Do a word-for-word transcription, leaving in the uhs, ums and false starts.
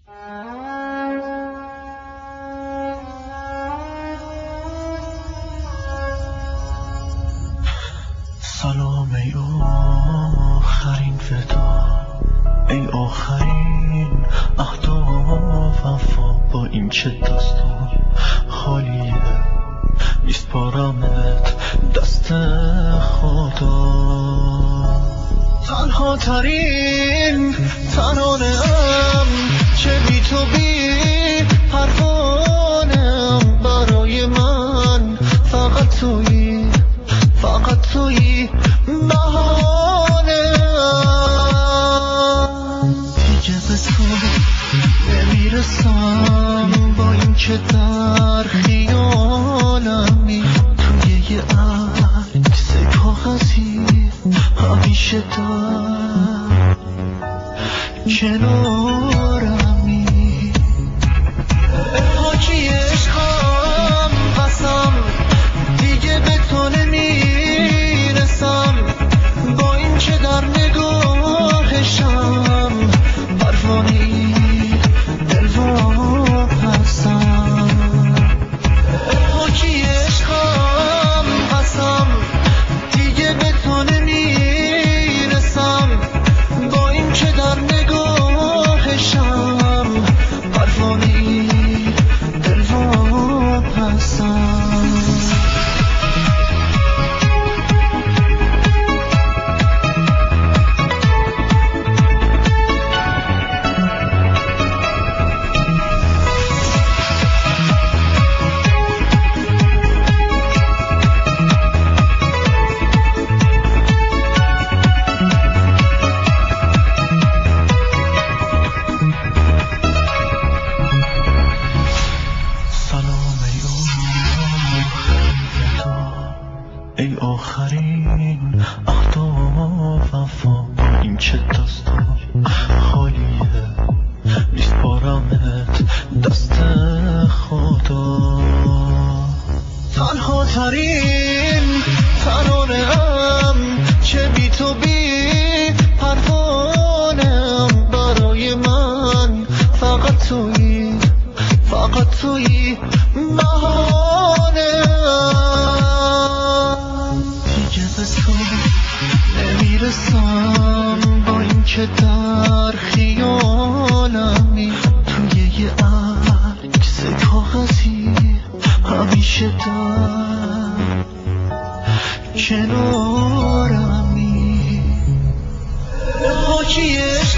سلام ای آخرین فدا، ای آخرین عهد و وفا، با این چه دستان خالیه میسپارمت دست خدا. تنها ترین ترانه ام چه بی تو بی پروانم، برای من فقط تویی، فقط تویی بهانه. دیگه به تو نمیرسم، با این که در خیالمی توی یه عکس کاغذی همیشه در کنارمی. حاجی عشقم قسم دیگه به تو نمیرسم، با این که در نگاهشم پروانه‌ای دل واپسم. حاجی عشقم قسم دیگه به تو نمیرسم، با این که در نگاهشم پروانه‌ای دل واپسم. ای آخرین عهد و وفا، با این چه دستان خالیه میسپارمت دست خدا. تنها ترین ترانه ام چه بی تو بی پروانم، برای من فقط تویی، فقط تویی بهانه. نمیرسم، با این که در خیالمی توی یه عکس کاغذی همیشه در کنارمی. حاجی